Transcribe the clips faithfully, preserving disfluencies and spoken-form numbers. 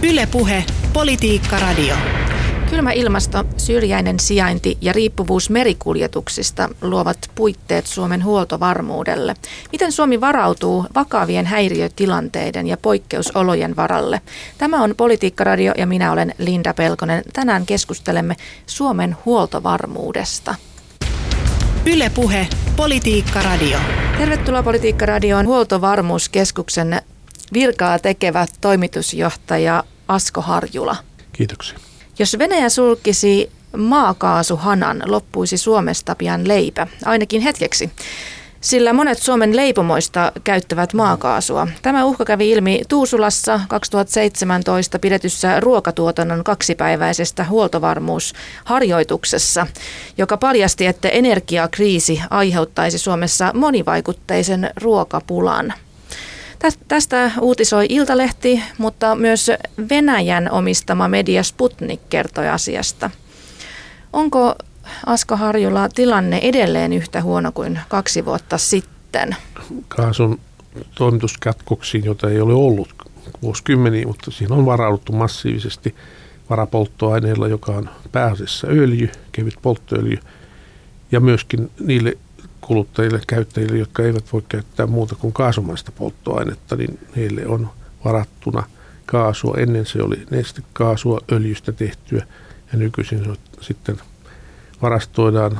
Yle Puhe, Politiikka Radio. Kylmä ilmasto, syrjäinen sijainti ja riippuvuus merikuljetuksista luovat puitteet Suomen huoltovarmuudelle. Miten Suomi varautuu vakavien häiriötilanteiden ja poikkeusolojen varalle? Tämä on Politiikka Radio ja minä olen Linda Pelkonen. Tänään keskustelemme Suomen huoltovarmuudesta. Yle Puhe, Politiikka Radio. Tervetuloa Politiikka Radioon Huoltovarmuuskeskuksen virkaa tekevä toimitusjohtaja Asko Harjula. Kiitoksia. Jos Venäjä sulkisi maakaasuhanan, loppuisi Suomesta pian leipä, ainakin hetkeksi. Sillä monet Suomen leipomoista käyttävät maakaasua. Tämä uhka kävi ilmi Tuusulassa kaksituhattaseitsemäntoista pidetyssä ruokatuotannon kaksipäiväisestä huoltovarmuusharjoituksessa, joka paljasti, että energiakriisi aiheuttaisi Suomessa monivaikutteisen ruokapulan. Tästä uutisoi Iltalehti, mutta myös Venäjän omistama media Sputnik kertoi asiasta. Onko, Asko Harjula, tilanne edelleen yhtä huono kuin kaksi vuotta sitten? Kaasun toimituskatkoksiin, jota ei ole ollut vuosikymmeniä, mutta siinä on varauduttu massiivisesti varapolttoaineilla, joka on pääasiassa öljy, kevyt polttoöljy, ja myöskin niille kuluttajille, käyttäjille, jotka eivät voi käyttää muuta kuin kaasumaista polttoainetta, niin heille on varattuna kaasua. Ennen se oli nestekaasua, öljystä tehtyä, ja nykyisin se sitten varastoidaan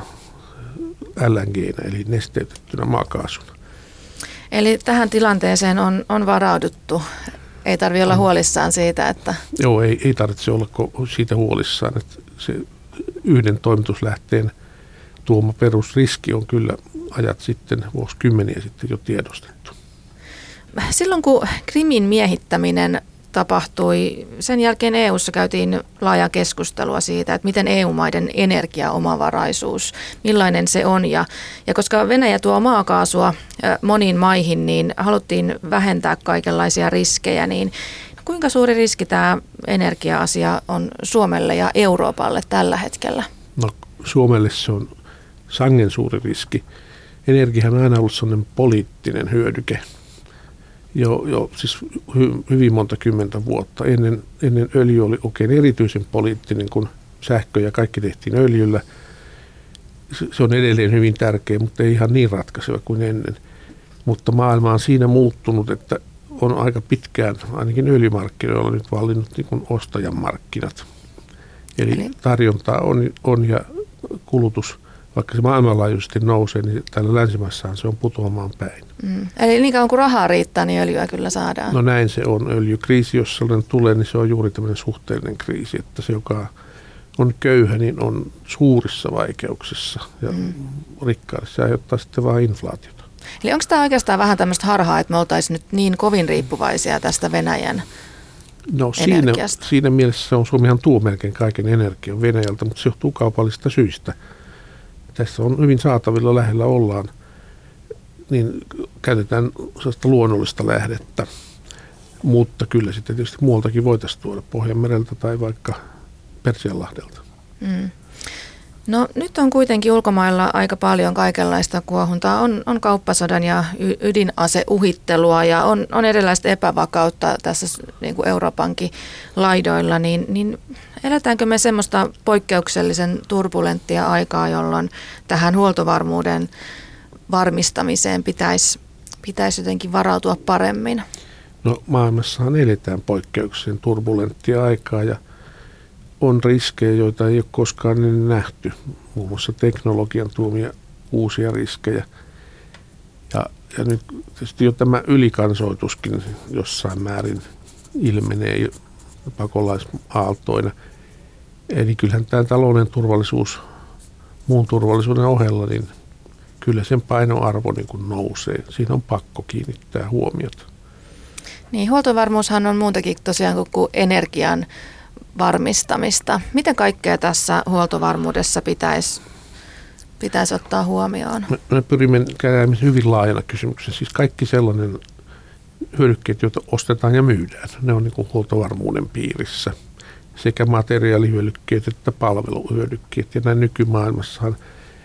L N G:nä, eli nesteytettynä maakaasuna. Eli tähän tilanteeseen on, on varauduttu. Ei tarvitse olla huolissaan siitä, että... Joo, ei, ei tarvitse olla siitä huolissaan, että se yhden toimituslähteen tuoma perusriski on kyllä ajat sitten, vuosikymmeniä sitten jo tiedostettu. Silloin kun Krimin miehittäminen tapahtui, sen jälkeen E U:ssa käytiin laajaa keskustelua siitä, että miten E U-maiden energiaomavaraisuus, millainen se on. Ja, ja koska Venäjä tuo maakaasua moniin maihin, niin haluttiin vähentää kaikenlaisia riskejä, niin kuinka suuri riski tämä energia-asia on Suomelle ja Euroopalle tällä hetkellä? No, Suomelle se on sangen suuri riski. Energiahan on aina ollut sellainen poliittinen hyödyke jo, jo siis hy, hyvin monta kymmentä vuotta. Ennen, ennen öljy oli oikein erityisen poliittinen, kun sähkö ja kaikki tehtiin öljyllä. Se on edelleen hyvin tärkeä, mutta ei ihan niin ratkaiseva kuin ennen. Mutta maailma on siinä muuttunut, että on aika pitkään ainakin öljymarkkinoilla nyt vallinnut niin kuin ostajan markkinat. Eli tarjontaa on, on ja kulutus, vaikka se maailmanlaajuisesti nousee, niin täällä länsimaissahan se on putoamaan päin. Mm. Eli niin kauan kuin rahaa riittää, niin öljyä kyllä saadaan. No näin se on. Öljykriisi, jos sellainen tulee, niin se on juuri tämmöinen suhteellinen kriisi, että se, joka on köyhä, niin on suurissa vaikeuksissa ja mm. rikkaille se aiheuttaa sitten vaan inflaatiota. Eli onko tämä oikeastaan vähän tämmöistä harhaa, että me oltaisiin nyt niin kovin riippuvaisia tästä Venäjän No siinä, siinä mielessä on Suomihan tuo melkein kaiken energian Venäjältä, mutta se johtuu kaupallisista syistä. Tässä on hyvin saatavilla, lähellä ollaan, niin käytetään sellaista luonnollista lähdettä, mutta kyllä sitten tietysti muualtakin voitaisiin tuoda Pohjanmereltä tai vaikka Persianlahdelta. Mm. No nyt on kuitenkin ulkomailla aika paljon kaikenlaista kuohuntaa. On, on kauppasodan ja y- ydinaseuhittelua ja on, on erilaista epävakautta tässä niin kuin Euroopankin laidoilla. Niin, niin eletäänkö me semmoista poikkeuksellisen turbulenttia aikaa, jolloin tähän huoltovarmuuden varmistamiseen pitäisi, pitäisi jotenkin varautua paremmin? No maailmassahan eletään poikkeuksellisen turbulenttia aikaa ja on riskejä, joita ei ole koskaan ennen nähty, muun muassa teknologian tuomia uusia riskejä. Ja, ja nyt tietysti jo tämä ylikansoituskin jossain määrin ilmenee pakolaisaaltoina. Eli kyllähän tämä talouden turvallisuus muun turvallisuuden ohella, niin kyllä sen painoarvo niin kuin nousee. Siinä on pakko kiinnittää huomiota. Niin, huoltovarmuushan on muutakin tosiaan kuin energian varmistamista. Miten kaikkea tässä huoltovarmuudessa pitäisi, pitäisi ottaa huomioon? Me, me pyrimme käymään hyvin laajana kysymyksen. Siis kaikki sellainen hyödykkeet, joita ostetaan ja myydään, ne on niin kuin huoltovarmuuden piirissä. Sekä materiaalihyödykkeet että palveluhyödykkeet. Ja näin nykymaailmassahan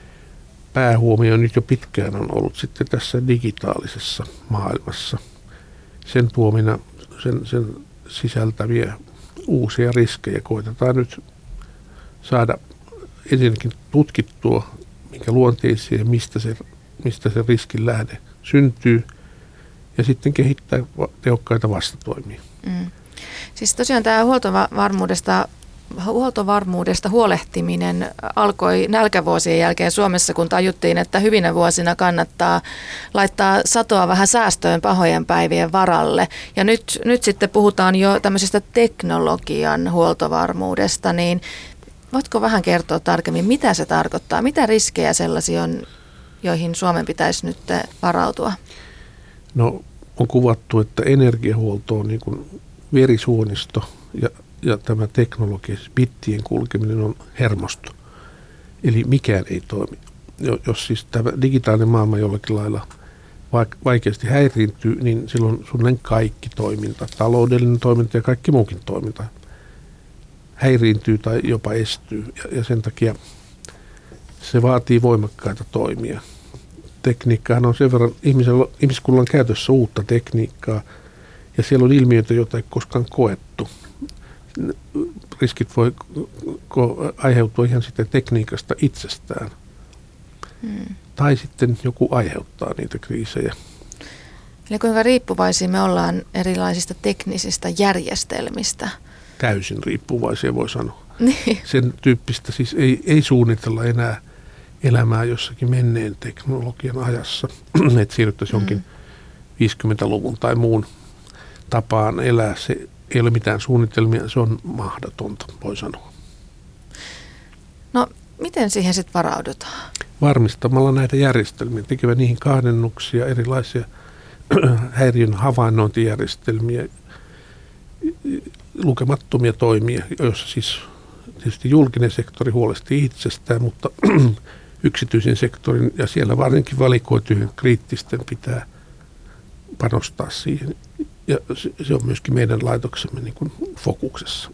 päähuomio nyt jo pitkään on ollut sitten tässä digitaalisessa maailmassa. Sen tuomina, sen, sen sisältäviä uusia riskejä. Koitetaan nyt saada ensinnäkin tutkittua, minkä luonteisia ja mistä se, mistä se riskin lähde syntyy, ja sitten kehittää tehokkaita vastatoimia. Mm. Siis tosiaan tämä huoltovarmuudesta, huoltovarmuudesta huolehtiminen alkoi nälkävuosien jälkeen Suomessa, kun tajuttiin, että hyvinä vuosina kannattaa laittaa satoa vähän säästöön pahojen päivien varalle. Ja nyt, nyt sitten puhutaan jo tämmöisestä teknologian huoltovarmuudesta, niin voitko vähän kertoa tarkemmin, mitä se tarkoittaa? Mitä riskejä sellaisia on, joihin Suomen pitäisi nyt varautua? No, on kuvattu, että energiahuolto on niin kuin verisuonisto ja, ja tämä teknologia, siis bittien kulkeminen on hermosto. Eli mikään ei toimi. Jos siis tämä digitaalinen maailma jollakin lailla vaikeasti häiriintyy, niin silloin suunnilleen kaikki toiminta, taloudellinen toiminta ja kaikki muukin toiminta häiriintyy tai jopa estyy. Ja, ja sen takia se vaatii voimakkaita toimia. Tekniikkahan on sen verran, ihmiskunnalla on käytössä uutta tekniikkaa, ja siellä on ilmiöitä, joita ei koskaan koettu. Riskit voi ko- aiheutua ihan sitten tekniikasta itsestään. Hmm. Tai sitten joku aiheuttaa niitä kriisejä. Eli kuinka riippuvaisia me ollaan erilaisista teknisistä järjestelmistä? Täysin riippuvaisia, voi sanoa. Niin. Sen tyyppistä siis ei, ei suunnitella enää elämää jossakin menneen teknologian ajassa, että siirryttäisiin mm. jonkin viisikymmentäluvun tai muun tapaan elää. Se ei ole mitään suunnitelmia, se on mahdotonta, voi sanoa. No, miten siihen sitten varaudutaan? Varmistamalla näitä järjestelmiä, tekevä niihin kahdennuksia, erilaisia häiriön havainnointijärjestelmiä, lukemattomia toimia, joissa siis tietysti julkinen sektori huolehtii itsestään, mutta yksityisen sektorin ja siellä varsinkin valikoitujen kriittisten pitää panostaa siihen. Ja se on myöskin meidän laitoksemme niin kuin fokuksessa.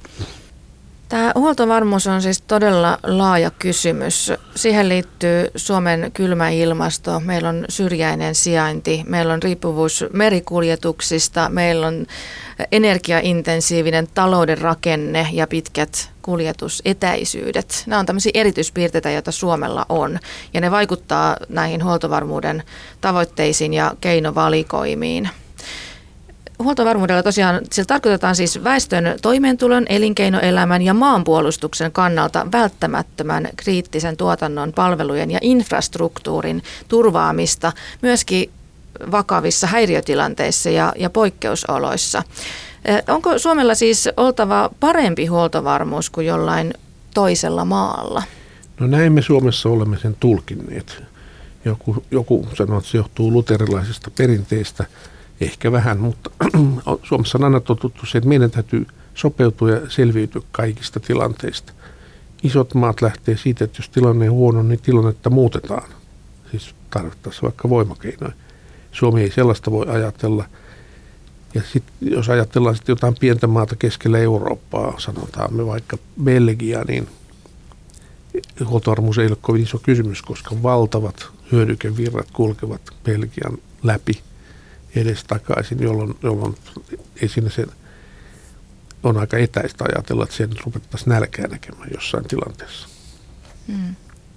Tämä huoltovarmuus on siis todella laaja kysymys. Siihen liittyy Suomen kylmä ilmasto, meillä on syrjäinen sijainti, meillä on riippuvuus merikuljetuksista, meillä on energiaintensiivinen talouden rakenne ja pitkät kuljetusetäisyydet. Nämä on tämmöisiä erityispiirteitä, joita Suomella on, ja ne vaikuttaa näihin huoltovarmuuden tavoitteisiin ja keinovalikoimiin. Huoltovarmuudella tosiaan sillä tarkoitetaan siis väestön toimeentulon, elinkeinoelämän ja maanpuolustuksen kannalta välttämättömän kriittisen tuotannon palvelujen ja infrastruktuurin turvaamista myöskin vakavissa häiriötilanteissa ja, ja poikkeusoloissa. Onko Suomella siis oltava parempi huoltovarmuus kuin jollain toisella maalla? No näin me Suomessa olemme sen tulkinneet. Joku, joku sanoo, että se johtuu luterilaisesta perinteistä. Ehkä vähän, mutta Suomessa on aina totuttu se, että meidän täytyy sopeutua ja selviytyä kaikista tilanteista. Isot maat lähtee siitä, että jos tilanne on huono, niin tilannetta muutetaan. Siis tarvittaisiin vaikka voimakeinoja. Suomi ei sellaista voi ajatella. Ja sitten jos ajatellaan sitten jotain pientä maata keskellä Eurooppaa, sanotaan me vaikka Belgia, niin huoltovarmuus ei ole kovin iso kysymys, koska valtavat hyödykevirrat kulkevat Belgian läpi edes takaisin, jolloin, jolloin ei siinä se on aika etäistä ajatella, että siellä ruvettaisiin nälkää näkemään jossain tilanteessa. Hmm.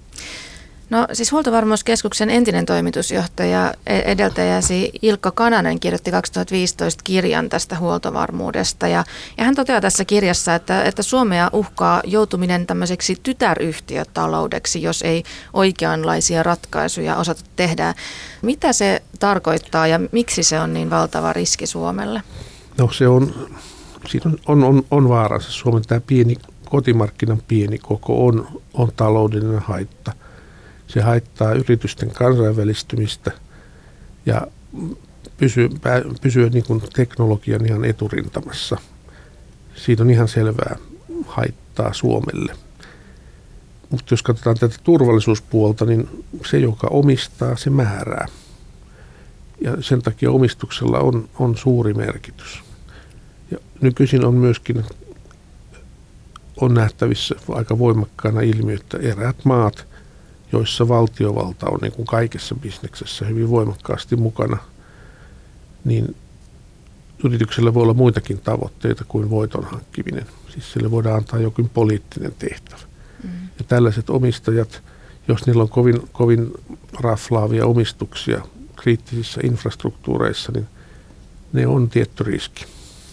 No siis Huoltovarmuuskeskuksen entinen toimitusjohtaja, edeltäjäsi Ilkka Kananen kirjoitti kaksituhattaviisitoista kirjan tästä huoltovarmuudesta. Ja, ja hän toteaa tässä kirjassa, että, että Suomea uhkaa joutuminen tämmöiseksi tytäryhtiötaloudeksi, jos ei oikeanlaisia ratkaisuja osata tehdä. Mitä se tarkoittaa ja miksi se on niin valtava riski Suomelle? No se on, siinä on, on, on vaaransa. Suomen tämä pieni, kotimarkkinan pieni koko on, on taloudellinen haitta. Se haittaa yritysten kansainvälistymistä ja pysyä, pysyä niin kuin teknologian ihan eturintamassa. Siitä on ihan selvää haittaa Suomelle. Mutta jos katsotaan tätä turvallisuuspuolta, niin se, joka omistaa, se määrää. Ja sen takia omistuksella on, on suuri merkitys. Ja nykyisin on myöskin on nähtävissä aika voimakkaana ilmiö, että eräät maat, joissa valtiovalta on niin kuin kaikessa bisneksessä hyvin voimakkaasti mukana, niin yrityksellä voi olla muitakin tavoitteita kuin voiton hankkiminen. Siis sille voidaan antaa jokin poliittinen tehtävä. Mm. Ja tällaiset omistajat, jos niillä on kovin, kovin raflaavia omistuksia kriittisissä infrastruktuureissa, niin ne on tietty riski.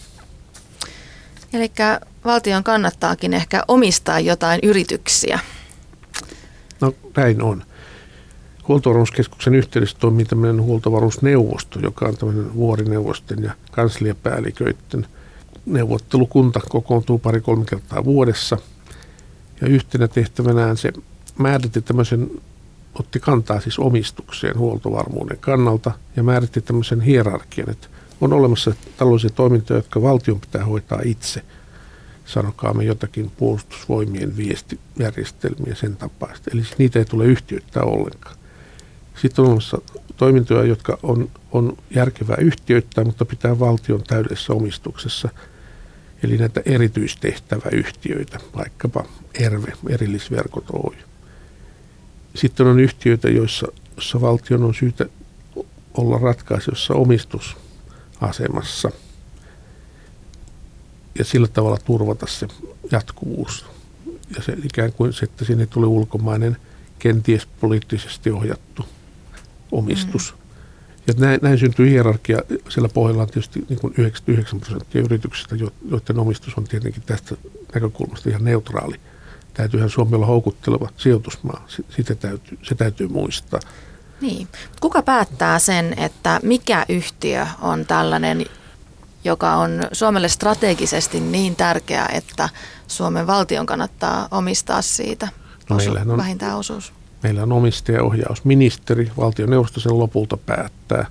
Eli valtion kannattaakin ehkä omistaa jotain yrityksiä. No näin on. Huoltovarmuuskeskuksen yhteydessä toimii tämmöinen huoltovarmuusneuvosto, joka on tämmöinen vuorineuvosten ja kansliapäälliköiden neuvottelukunta, kokoontuu pari-kolme kertaa vuodessa. Ja yhtenä tehtävänään se määritti tämmöisen, otti kantaa siis omistukseen huoltovarmuuden kannalta ja määritti tämmöisen hierarkian, että on olemassa taloudellisia toimintoja, jotka valtion pitää hoitaa itse. Sanokaamme jotakin puolustusvoimien viestijärjestelmiä sen tapaista. Eli niitä ei tule yhtiöittää ollenkaan. Sitten on olemassa toimintoja, jotka on, on järkevää yhtiöittää, mutta pitää valtion täydessä omistuksessa. Eli näitä erityistehtäväyhtiöitä, vaikkapa ERVE, Erillisverkot Oy. Sitten on yhtiöitä, joissa, joissa valtion on syytä olla ratkaisussa omistusasemassa ja sillä tavalla turvata se jatkuvuus. Ja se ikään kuin se, että sinne tuli ulkomainen, kenties poliittisesti ohjattu omistus. Mm. Ja näin, näin syntyy hierarkia. Siellä pohjalla on tietysti niin kuin yhdeksänkymmentäyhdeksän prosenttia yrityksistä, joiden omistus on tietenkin tästä näkökulmasta ihan neutraali. Täytyyhän Suomi olla houkutteleva sijoitusmaa. Sitä täytyy, se täytyy muistaa. Niin. Kuka päättää sen, että mikä yhtiö on tällainen, joka on Suomelle strategisesti niin tärkeä, että Suomen valtion kannattaa omistaa siitä no osu, on, vähintään osuus? Meillä on omistajaohjausministeri, valtioneuvosto sen lopulta päättää.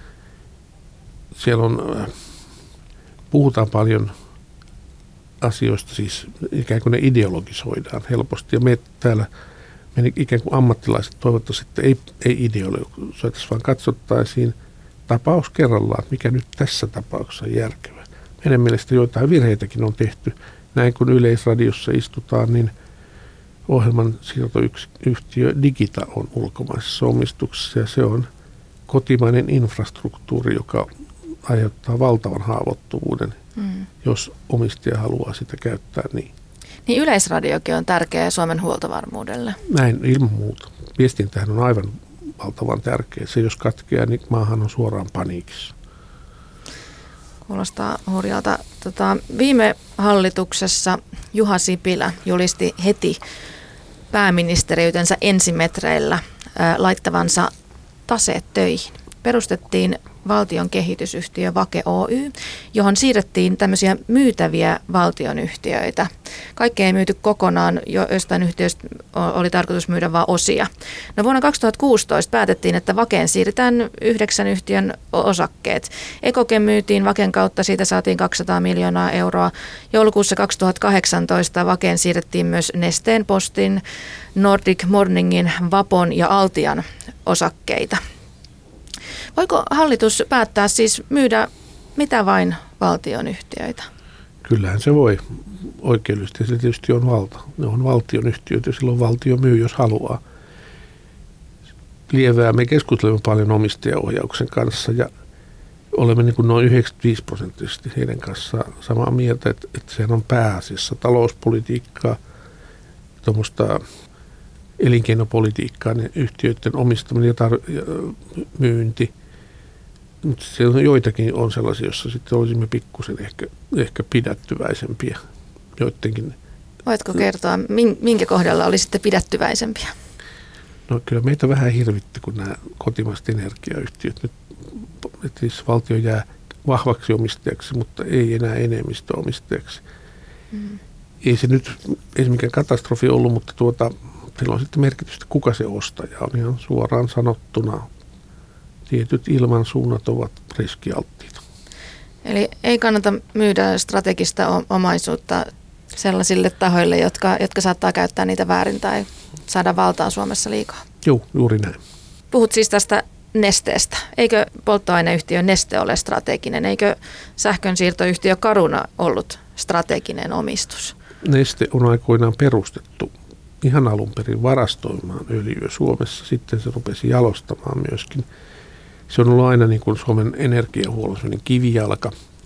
Siellä on, puhutaan paljon asioista, siis ikään kuin ne ideologisoidaan helposti. Ja me täällä, me ikään kuin ammattilaiset toivottavasti, että ei, ei ideologisoitaisi, vaan katsottaisiin tapaus kerrallaan, mikä nyt tässä tapauksessa on järkevää. Meidän mielestä joitain virheitäkin on tehty. Näin kun Yleisradiossa istutaan, niin ohjelman siirtoyhtiö Digita on ulkomaisessa omistuksessa ja se on kotimainen infrastruktuuri, joka aiheuttaa valtavan haavoittuvuuden, mm. jos omistaja haluaa sitä käyttää niin. Niin Yleisradiokin on tärkeä Suomen huoltovarmuudelle. Näin ilman muuta. Viestintähän on aivan valtavan tärkeä. Se jos katkeaa, niin maahan on suoraan paniikissa. Kuulostaa hurjalta. Tota, viime hallituksessa Juha Sipilä julisti heti pääministeriytensä ensimetreillä ää, laittavansa taseet töihin. Perustettiin valtion kehitysyhtiö Vake Oy, johon siirrettiin tämmöisiä myytäviä valtionyhtiöitä. Kaikkea ei myyty kokonaan, jostain yhtiöstä oli tarkoitus myydä vain osia. No vuonna kaksituhattakuusitoista päätettiin, että Vakeen siirretään yhdeksän yhtiön osakkeet. Ekokem myytiin Vaken kautta, siitä saatiin kaksisataa miljoonaa euroa. Joulukuussa kaksituhattakahdeksantoista Vakeen siirrettiin myös Nesteen, Postin, Nordic Morningin, Vapon ja Altian osakkeita. Voiko hallitus päättää siis myydä mitä vain valtionyhtiöitä? Kyllähän se voi oikeudellisesti. Se tietysti on valta. Ne on valtionyhtiöitä ja silloin valtio myy, jos haluaa. Lievää. Me keskustelemme paljon omistajaohjauksen kanssa ja olemme niin kuin noin yhdeksänkymmentäviisi prosenttisesti heidän kanssaan samaa mieltä, että, että sehän on pääasiassa talouspolitiikkaa, tuommoista elinkeinopolitiikkaa, niin yhtiöiden omistaminen ja, tar- ja myynti. Mutta siellä joitakin on sellaisia, joissa sitten olisimme pikkusen ehkä, ehkä pidättyväisempiä joidenkin. Voitko kertoa, minkä kohdalla olisitte pidättyväisempiä? No kyllä meitä vähän hirvitti, kun nämä kotimaiset energiayhtiöt nyt, että siis valtio jää vahvaksi omistajaksi, mutta ei enää enemmistöomistajaksi. Mm. Ei se nyt, ei se mikään katastrofi ollut, mutta tuota, sillä on sitten merkitystä, kuka se ostaja on ihan suoraan sanottuna. Tietyt ilmansuunnat ovat riskialttiita. Eli ei kannata myydä strategista omaisuutta sellaisille tahoille, jotka, jotka saattaa käyttää niitä väärin tai saada valtaa Suomessa liikaa. Joo, juuri näin. Puhut siis tästä Nesteestä. Eikö polttoaineyhtiö Neste ole strateginen? Eikö sähkönsiirtoyhtiö Caruna ollut strateginen omistus? Neste on aikoinaan perustettu ihan alun perin varastoimaan öljyä Suomessa. Sitten se rupesi jalostamaan myöskin. Se on ollut aina niin kuin Suomen energiahuollon kivijalka.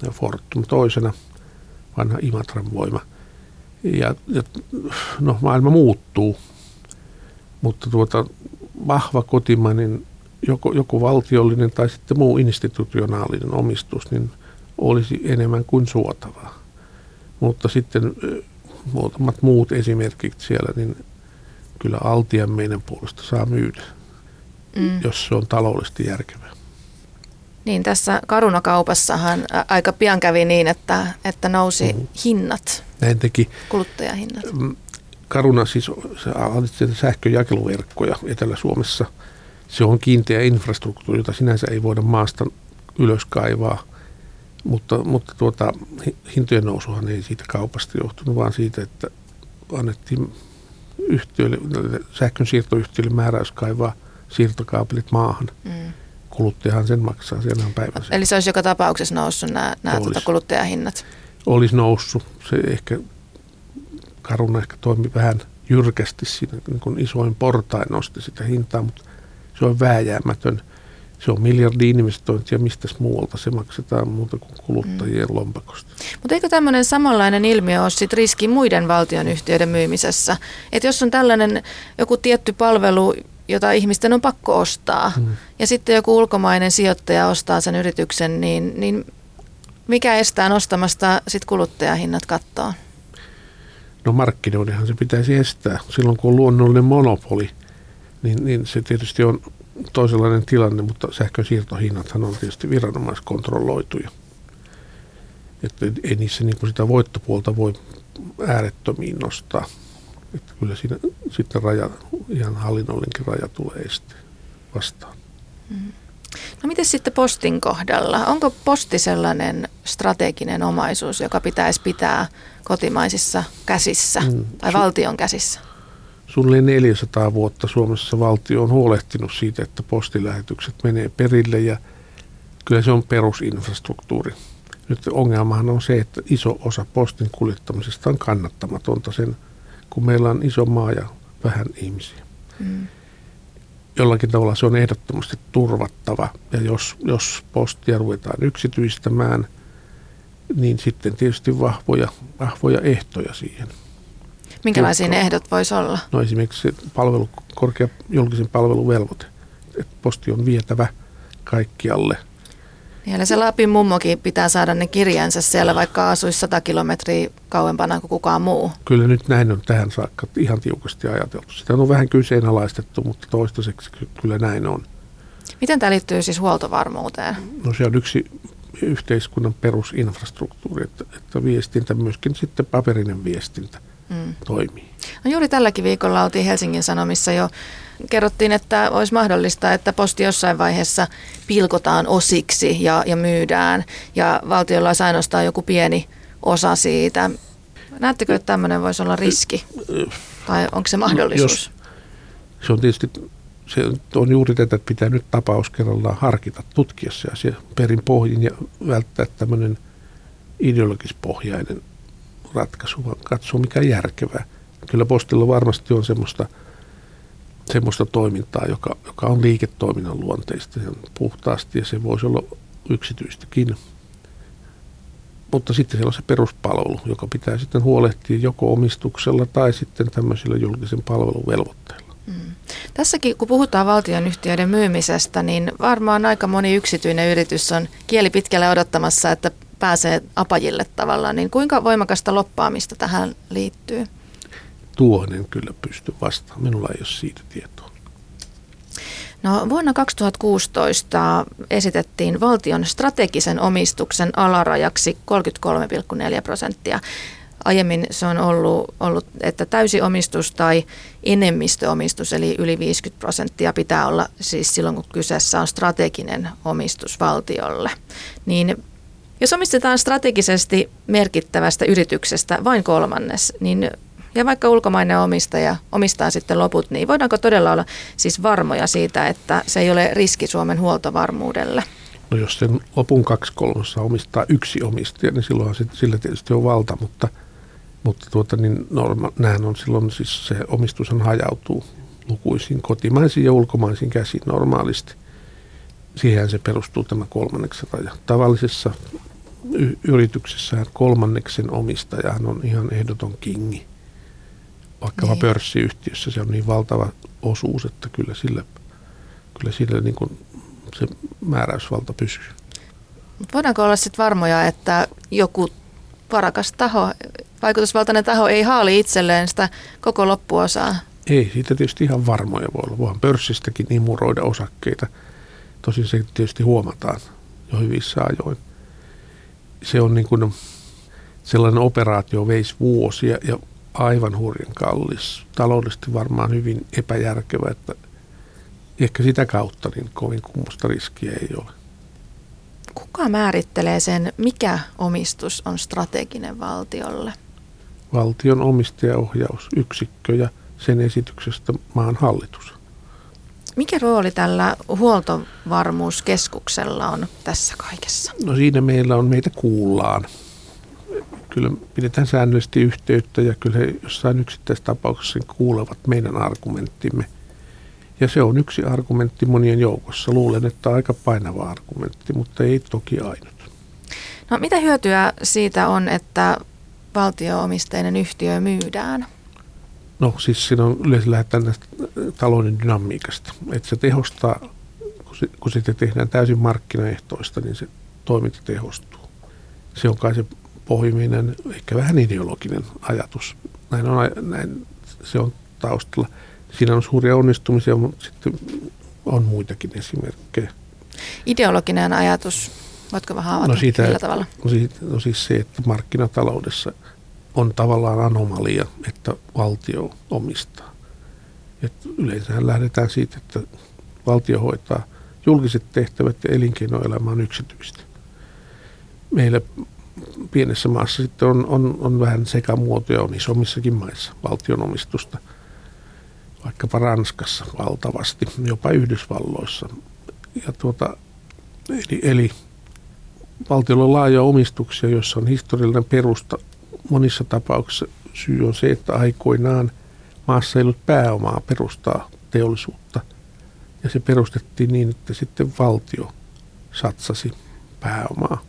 ja Fortum toisena, vanha Imatran voima. Ja, ja no, maailma muuttuu, mutta tuota, vahva kotimainen, joko, joko valtiollinen tai sitten muu institutionaalinen omistus, niin olisi enemmän kuin suotavaa. Mutta sitten muutamat muut esimerkit siellä, niin kyllä Altian meidän puolesta saa myydä, mm. jos se on taloudellisesti järkevää. Niin, tässä Caruna-kaupassahan aika pian kävi niin, että, että nousi mm. hinnat, näin teki kuluttajahinnat. Caruna siis hallitsi sähköjakeluverkkoja Etelä-Suomessa. Se on kiinteä infrastruktuuri, jota sinänsä ei voida maasta ylös kaivaa, mutta, mutta tuota, hintojen nousuhan ei siitä kaupasta johtunut, vaan siitä, että annettiin yhtiöille, sähkön siirtoyhtiöille määräys kaivaa siirtokaapelit maahan. Mm. Kuluttajahan sen maksaa, siellä on päivänsä. Eli se olisi joka tapauksessa noussut nämä, nämä tuota kuluttajahinnat? Olisi noussut. Se ehkä, Caruna ehkä toimi vähän jyrkästi siinä, niin kuin isoin portain nosti sitä hintaa, mutta se on vääjäämätön. Se on miljardi-investointia, mistäs muualta se maksetaan muuta kuin kuluttajien mm. lompakosta. Mutta eikö tämmöinen samanlainen ilmiö ole sit riski muiden valtionyhtiöiden myymisessä? Että jos on tällainen joku tietty palvelu, jota ihmisten on pakko ostaa, mm. ja sitten joku ulkomainen sijoittaja ostaa sen yrityksen, niin, niin mikä estää nostamasta sit kuluttajahinnat kattoon? No markkinoidenhan se pitäisi estää. Silloin kun on luonnollinen monopoli, niin, niin se tietysti on toisenlainen tilanne, mutta sähkön siirtohinnathan on tietysti viranomaiskontrolloituja. Että ei niissä niin kuin sitä voittopuolta voi äärettömiin nostaa. Että kyllä siinä sitten raja, ihan hallinnollinenkin raja tulee esteen vastaan. Mm. No miten sitten Postin kohdalla? Onko Posti sellainen strateginen omaisuus, joka pitäisi pitää kotimaisissa käsissä mm. tai valtion käsissä? Suunnilleen neljäsataa vuotta Suomessa valtio on huolehtinut siitä, että postilähetykset menee perille ja kyllä se on perusinfrastruktuuri. Nyt ongelmahan on se, että iso osa postin kuljettamisesta on kannattamatonta sen, kun meillä on iso maa ja vähän ihmisiä. Mm. Jollakin tavalla se on ehdottomasti turvattava ja jos, jos postia ruvetaan yksityistämään, niin sitten tietysti vahvoja, vahvoja ehtoja siihen. Minkälaisia ne ehdot voisi olla? No esimerkiksi se palvelu, korkea julkisen palveluvelvoite, että posti on vietävä kaikkialle. Siellä se Lapin mummokin pitää saada ne kirjansa siellä, vaikka asuisi sata kilometriä kauempana kuin kukaan muu. Kyllä nyt näin on tähän saakka ihan tiukasti ajateltu. Sitä on vähän kyseenalaistettu, mutta toistaiseksi kyllä näin on. Miten tämä liittyy siis huoltovarmuuteen? No se on yksi yhteiskunnan perusinfrastruktuuri, että, että viestintä, myöskin sitten paperinen viestintä mm. toimii. No juuri tälläkin viikolla oltiin Helsingin Sanomissa jo. Kerrottiin, että olisi mahdollista, että posti jossain vaiheessa pilkotaan osiksi ja, ja myydään ja valtiolla olisi ainoastaan joku pieni osa siitä. Näettekö, että tämmöinen voisi olla riski tai onko se mahdollisuus? Jos, se on tietysti se on juuri tätä, että pitää nyt tapaus kerrallaan harkita, tutkia se asia perin pohjin ja välttää tämmöinen ideologispohjainen ratkaisu, vaan katsoa mikä on järkevää. Kyllä postilla varmasti on semmoista semmoista toimintaa, joka, joka on liiketoiminnan luonteista ja puhtaasti ja se voisi olla yksityistäkin. Mutta sitten siellä on se peruspalvelu, joka pitää sitten huolehtia joko omistuksella tai sitten tämmöisillä julkisen palvelun velvoitteilla. Mm. Tässäkin kun puhutaan valtionyhtiöiden myymisestä, niin varmaan aika moni yksityinen yritys on kieli pitkälle odottamassa, että pääsee apajille tavallaan. Niin kuinka voimakasta loppaamista tähän liittyy? Tuohon en kyllä pysty vastaamaan. Minulla ei ole siitä tietoa. No, vuonna kaksituhattakuusitoista esitettiin valtion strategisen omistuksen alarajaksi kolmekymmentäkolme pilkku neljä prosenttia. Aiemmin se on ollut, ollut, että täysi omistus tai enemmistöomistus, eli yli viisikymmentä prosenttia pitää olla siis silloin, kun kyseessä on strateginen omistus valtiolle. Niin jos omistetaan strategisesti merkittävästä yrityksestä vain kolmannes, niin ja vaikka ulkomainen omistaja omistaa sitten loput, niin voidaanko todella olla siis varmoja siitä, että se ei ole riski Suomen huoltovarmuudelle? No jos sen lopun kaksi kolmasosaa omistaa yksi omistaja, niin silloinhan se, sillä tietysti on valta, mutta, mutta tuota, niin norma, nämähän on silloin, siis se omistushan hajautuu lukuisiin kotimaisiin ja ulkomaisiin käsiin normaalisti. Siihen se perustuu tämä kolmanneksen raja. Tavallisessa y- yrityksessään kolmanneksen omistaja, hän on ihan ehdoton kingi. Vaikkapa niin. Pörssiyhtiössä se on niin valtava osuus, että kyllä sillä, kyllä sillä niin kuin se määräysvalta pysyy. Mut voidaanko olla sitten varmoja, että joku varakas taho, vaikutusvaltainen taho ei haali itselleen sitä koko loppuosaa? Ei, siitä tietysti ihan varmoja voi olla. Voihan pörssistäkin imuroida osakkeita. Tosin se tietysti huomataan jo hyvissä ajoin. Se on niin kuin sellainen operaatio veisi vuosia ja aivan hurjan kallis. Taloudellisesti varmaan hyvin epäjärkevä, että ehkä sitä kautta niin kovin kummoista riskiä ei ole. Kuka määrittelee sen, mikä omistus on strateginen valtiolle? Valtion omistajaohjausyksikkö ja sen esityksestä maan hallitus. Mikä rooli tällä huoltovarmuuskeskuksella on tässä kaikessa? No siinä meillä on, meitä kuullaan. Kyllä pidetään säännöllisesti yhteyttä ja kyllä he jossain yksittäisessä tapauksessa kuulevat meidän argumenttimme. Ja se on yksi argumentti monien joukossa. Luulen, että aika painava argumentti, mutta ei toki ainut. No mitä hyötyä siitä on, että valtio-omisteinen yhtiö myydään? No siis siinä on yleensä lähdetään tästä talouden dynamiikasta. Että se tehostaa, kun sitä tehdään täysin markkinaehtoista, niin se toiminta tehostuu. Se on kai se pohjimminen, ehkä vähän ideologinen ajatus. Näin on, näin se on taustalla. Siinä on suuria onnistumisia, mutta sitten on muitakin esimerkkejä. Ideologinen ajatus, voitko vähän avata, no siitä, millä tavalla? No, siitä, no siis se, että markkinataloudessa on tavallaan anomalia, että valtio omistaa. Et yleensähän lähdetään siitä, että valtio hoitaa julkiset tehtävät ja elinkeinoelämä on yksityistä. Meillä pienessä maassa sitten on, on, on vähän sekamuotoja, on isommissakin maissa valtion omistusta. Vaikkapa Ranskassa valtavasti, jopa Yhdysvalloissa. Ja tuota, eli, eli valtiolla on laajoja omistuksia, joissa on historiallinen perusta. Monissa tapauksissa syy on se, että aikoinaan maassa ei ollut pääomaa perustaa teollisuutta. Ja se perustettiin niin, että sitten valtio satsasi pääomaa.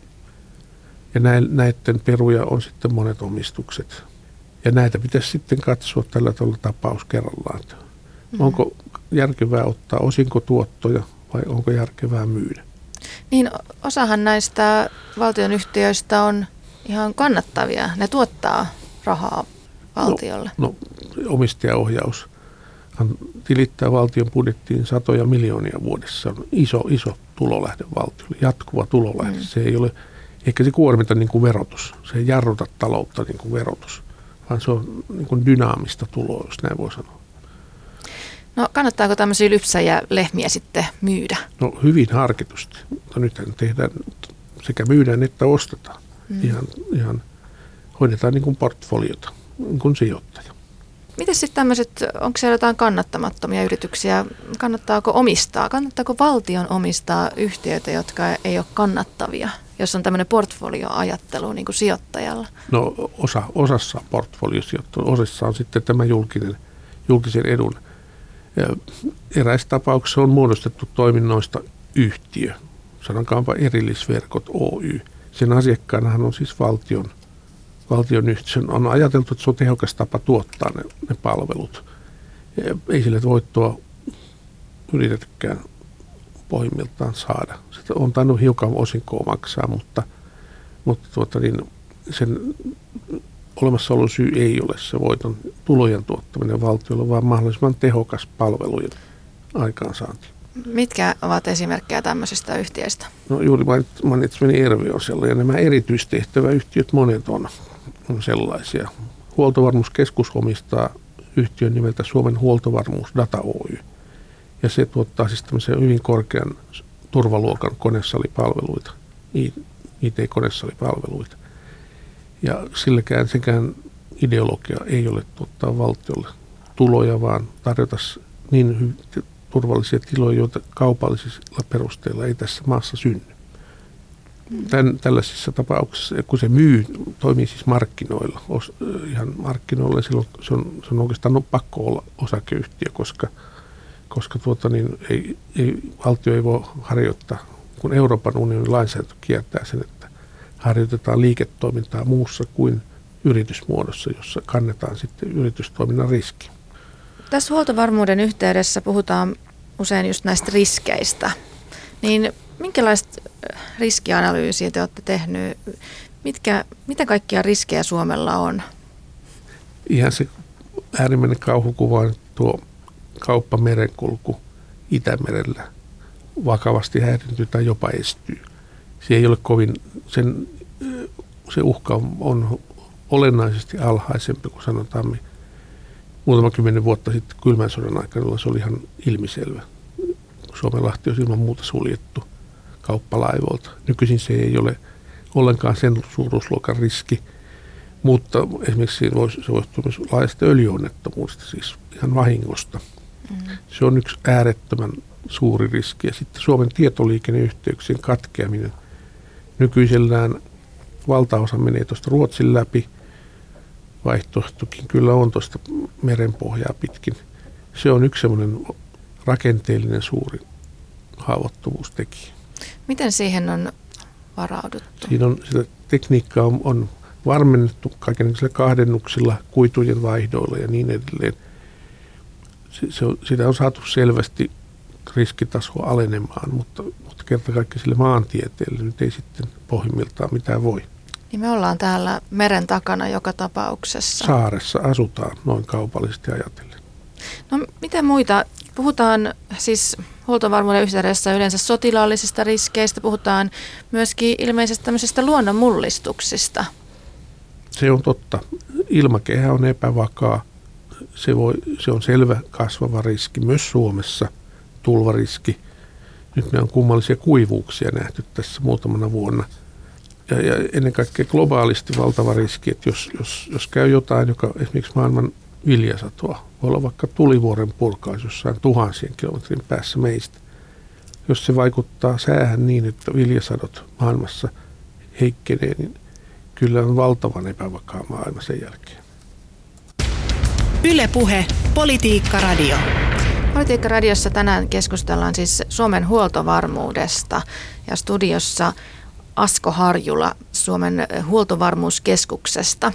Ja näiden peruja on sitten monet omistukset. Ja näitä pitäisi sitten katsoa tällä tavalla tapaus kerrallaan. Mm-hmm. Onko järkevää ottaa osinkotuottoja vai onko järkevää myydä? Niin, osahan näistä valtionyhtiöistä on ihan kannattavia. Ne tuottaa rahaa valtiolle. No, no omistajaohjaus tilittää valtion budjettiin satoja miljoonia vuodessa. Se on iso, iso tulolähde valtiolle, jatkuva tulolähde. Mm. Se ei ole, eikä se kuormita niin kuin verotus. Se ei jarruta taloutta niin kuin verotus, vaan se on niin kuin dynaamista tuloa, jos näin voi sanoa. No kannattaako tämmöisiä lypsäjä lehmiä sitten myydä? No hyvin harkitusti. Mutta nythän tehdään, sekä myydään että ostetaan. Mm. Ihan, ihan hoidetaan niin kuin portfoliota, niin kuin sijoittaja. Miten sitten tämmöiset, onko siellä jotain kannattamattomia yrityksiä? Kannattaako omistaa? Kannattaako valtion omistaa yhtiöitä, jotka ei ole kannattavia, jos on tämmöinen portfolioajattelu niin kuin sijoittajalla? No osa, osassa portfoliosijoittajalla, osassa on sitten tämä julkinen, julkisen edun. Ja eräissä tapauksissa on muodostettu toiminnoista yhtiö, sanokaanpa Erillisverkot Oy. Sen asiakkaanahan on siis valtion, valtion yhtiö. On ajateltu, että se on tehokas tapa tuottaa ne, ne palvelut. Ja ei sille voittoa yritetäkään pohjimmiltaan saada. Sitä on tainnut hiukan osinkoa maksaa, mutta, mutta tuota niin, sen olemassaolon syy ei ole se voiton tulojen tuottaminen valtiolle, vaan mahdollisimman tehokas palvelujen aikaansaanti. Mitkä ovat esimerkkejä tämmöisistä yhtiöistä? No juuri mainitsemani Ervi on sellainen. Ja nämä erityistehtäväyhtiöt monet on, on sellaisia. Huoltovarmuuskeskus omistaa yhtiön nimeltä Suomen huoltovarmuusdata Oy. Ja se tuottaa siis tämmöisen hyvin korkean turvaluokan konesalipalveluita, I T-konesalipalveluita. Ja silläkään sekään ideologia ei ole tuottaa valtiolle tuloja, vaan tarjota niin hy- turvallisia tiloja, joita kaupallisilla perusteilla ei tässä maassa synny. Tän, tällaisissa tapauksissa, kun se myy, toimii siis markkinoilla, os, ihan markkinoilla, silloin se on, se on oikeastaan pakko olla osakeyhtiö, koska, koska tuota, niin ei, ei, valtio ei voi harjoittaa, kun Euroopan unionin lainsäädäntö kieltää sen, että harjoitetaan liiketoimintaa muussa kuin yritysmuodossa, jossa kannetaan sitten yritystoiminnan riski. Tässä huoltovarmuuden yhteydessä puhutaan usein just näistä riskeistä. Niin minkälaista riskianalyysiä te olette tehneet? Mitkä, mitä kaikkia riskejä Suomella on? Ihan se äärimmäinen kauhukuva on tuo kauppamerenkulku Itämerellä vakavasti häiriintyy tai jopa estyy. Se ei ole kovin, sen, se uhka on, on olennaisesti alhaisempi kuin sanotaan muutama kymmenen vuotta sitten kylmän sodan aikana, jolloin se oli ihan ilmiselvä. Suomenlahti on ilman muuta suljettu kauppalaivoilta. Nykyisin se ei ole ollenkaan sen suuruusluokan riski, mutta esimerkiksi se voisi johtua myös laajasta öljyonnettomuudesta, siis ihan vahingosta. Mm-hmm. Se on yksi äärettömän suuri riski. Ja sitten Suomen tietoliikenneyhteyksien katkeaminen. Nykyisellään valtaosa menee tuosta Ruotsin läpi. Vaihtoehtokin kyllä on tuosta merenpohjaa pitkin. Se on yksi semmoinen rakenteellinen suuri haavoittuvuustekijä. Miten siihen on varauduttu? Siinä on, sitä tekniikkaa on, on varmennettu kaikenlaisilla kahdennuksilla, kuitujen vaihdoilla ja niin edelleen. Se, se on, sitä on saatu selvästi riskitasoa alenemaan, mutta, mutta kerta kaikkiaan sille maantieteelle nyt ei sitten pohjimmiltaan mitään voi. Niin me ollaan täällä meren takana joka tapauksessa. Saaressa asutaan noin kaupallisesti ajatellen. No miten muita? Puhutaan siis huoltovarmuuden yhteydessä yleensä sotilaallisista riskeistä, puhutaan myöskin ilmeisesti tämmöisistä luonnonmullistuksista. Se on totta. Ilmakehä on epävakaa. Se, voi, se on selvä kasvava riski myös Suomessa, tulvariski. Nyt me on kummallisia kuivuuksia nähty tässä muutamana vuonna. Ja, ja ennen kaikkea globaalisti valtava riski, että jos, jos, jos käy jotain, joka esimerkiksi maailman viljasatoa, voi olla vaikka tulivuoren purkaus jossain tuhansien kilometrin päässä meistä. Jos se vaikuttaa säähän niin, että viljasadot maailmassa heikkenee, niin kyllä on valtavan epävakaa maailma sen jälkeen. Yle Puhe, Politiikka Radio. Politiikka Radiossa tänään keskustellaan siis Suomen huoltovarmuudesta ja studiossa Asko Harjula Suomen huoltovarmuuskeskuksesta.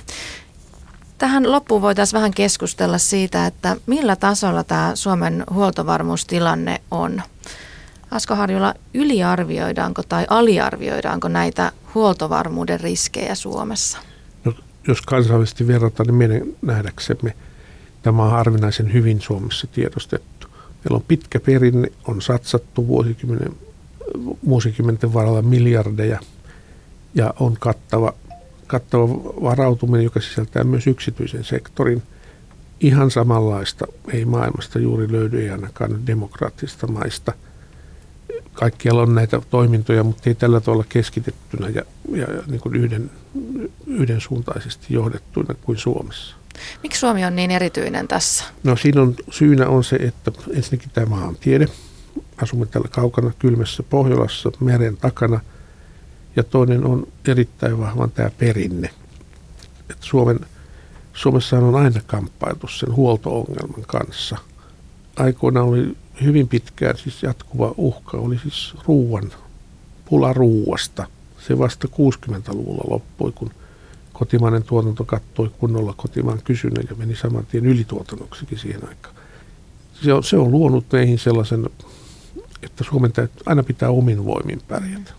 Tähän loppuun voitaisiin vähän keskustella siitä, että millä tasolla tämä Suomen huoltovarmuustilanne on. Asko Harjula, yliarvioidaanko tai aliarvioidaanko näitä huoltovarmuuden riskejä Suomessa? No, jos kansainvälisesti verrataan, niin meidän nähdäksemme tämä on harvinaisen hyvin Suomessa tiedostettu. Meillä on pitkä perinne, on satsattu vuosikymmenen, vuosikymmenten varrella miljardeja ja on kattava, kattava varautuminen, joka sisältää myös yksityisen sektorin. Ihan samanlaista ei maailmasta juuri löydy, ei ainakaan demokraattisista maista. Kaikkialla on näitä toimintoja, mutta ei tällä tavalla keskitettynä ja, ja niin kuin yhden, yhdensuuntaisesti johdettuina kuin Suomessa. Miksi Suomi on niin erityinen tässä? No siinä on, syynä on se, että ensinnäkin tämä maantiede. Asumme täällä kaukana kylmässä Pohjolassa meren takana. Ja toinen on erittäin vahvan tämä perinne. Että Suomen, Suomessa on aina kamppailtu sen huolto-ongelman kanssa. Aikoina oli hyvin pitkään siis jatkuva uhka, oli siis ruuan, pula ruuasta. Se vasta kuusikymmentäluvulla loppui, kun kotimainen tuotanto kattoi kunnolla kotimaan kysynnän ja meni saman tien ylituotannoksikin siihen aikaan. Se on, se on luonut meihin sellaisen, että Suomen täytyy aina pitää omin voimin pärjätä.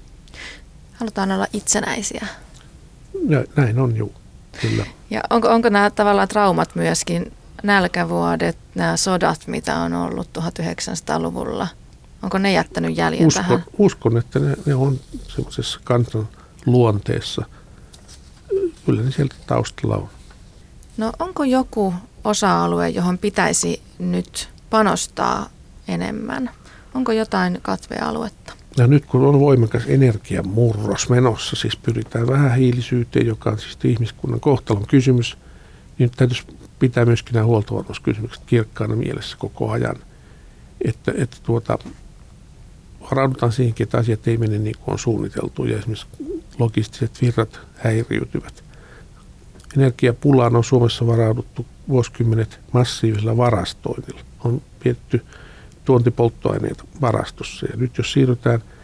Halutaan olla itsenäisiä. Ja, näin on, juu, kyllä. Ja onko, onko nämä tavallaan traumat myöskin, nälkävuodet, nämä sodat, mitä on ollut tuhatyhdeksänsataaluvulla, onko ne jättänyt jäljen uskon, tähän? Uskon, että ne, ne on semmoisessa kansan luonteessa. Kyllä ne sieltä taustalla on. No onko joku osa-alue, johon pitäisi nyt panostaa enemmän? Onko jotain katvealuetta? Ja nyt kun on voimakas energiamurros menossa, siis pyritään vähähiilisyyteen, joka on siis ihmiskunnan kohtalon kysymys, niin täytyisi pitää myöskin nämä huoltovarmuuskysymykset kirkkaana mielessä koko ajan, että, että tuota, varaudutaan siihenkin, että asiat ei mene niin kuin on suunniteltu ja esimerkiksi logistiset virrat häiriytyvät. Energiapulaan on Suomessa varauduttu vuosikymmenet massiivisella varastoinnilla. On pidetty tuontipolttoaineita varastossa ja nyt jos siirrytään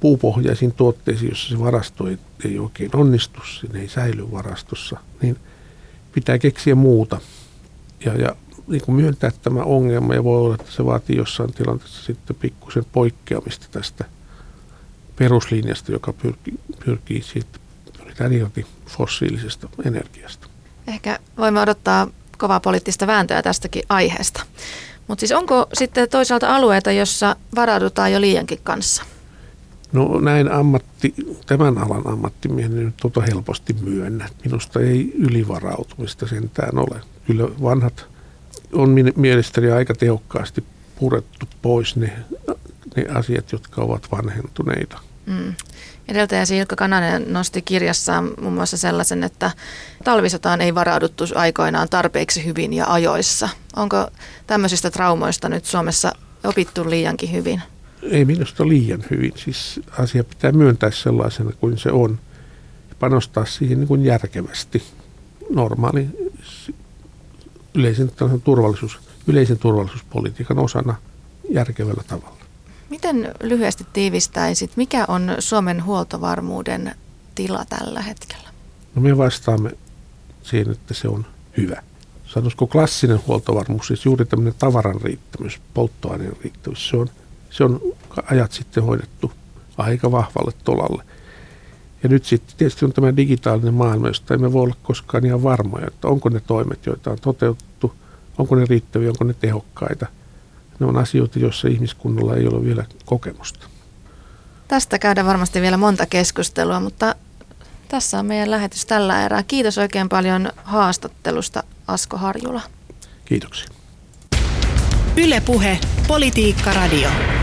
puupohjaisiin tuotteisiin, jossa se varasto ei, ei oikein onnistu, siinä ei säily varastossa, niin pitää keksiä muuta ja, ja niin kuin myöntää tämä ongelma, ja voi olla, että se vaatii jossain tilanteessa sitten pikkusen poikkeamista tästä peruslinjasta, joka pyrkii, pyrkii siitä, pyritään irti fossiilisesta energiasta. Ehkä voimme odottaa kovaa poliittista vääntöä tästäkin aiheesta. Mutta siis onko sitten toisaalta alueita, jossa varaudutaan jo liiankin kanssa? No näin ammatti, tämän alan ammattimiehen nyt tota helposti myönnä. Minusta ei ylivarautumista sentään ole. Kyllä vanhat on mielestäni aika tehokkaasti purettu pois ne, ne asiat, jotka ovat vanhentuneita. Mm. Edeltäjäsi Ilkka Kananen nosti kirjassaan muun muassa sellaisen, että talvisotaan ei varauduttu aikoinaan tarpeeksi hyvin ja ajoissa. Onko tämmöisistä traumoista nyt Suomessa opittu liiankin hyvin? Ei minusta liian hyvin. Siis asia pitää myöntää sellaisena kuin se on. Panostaa siihen niin kuin järkevästi. Normaali yleisen turvallisuus, yleisen turvallisuuspolitiikan osana järkevällä tavalla. Miten lyhyesti tiivistäisit, mikä on Suomen huoltovarmuuden tila tällä hetkellä? No me vastaamme siihen, että se on hyvä. Sanoisiko klassinen huoltovarmuus, siis juuri tämmöinen tavaran riittävyys, polttoaineen riittävyys, se on, se on ajat sitten hoidettu aika vahvalle tolalle. Ja nyt sitten tietysti on tämä digitaalinen maailma, josta emme voi olla koskaan ihan varmoja, että onko ne toimet, joita on toteutettu, onko ne riittäviä, onko ne tehokkaita. Ne on asioita, joissa ihmiskunnalla ei ole vielä kokemusta. Tästä käydään varmasti vielä monta keskustelua, mutta tässä on meidän lähetys tällä erää. Kiitos oikein paljon haastattelusta, Asko Harjula. Kiitoksia. Yle Puhe, Politiikka Radio.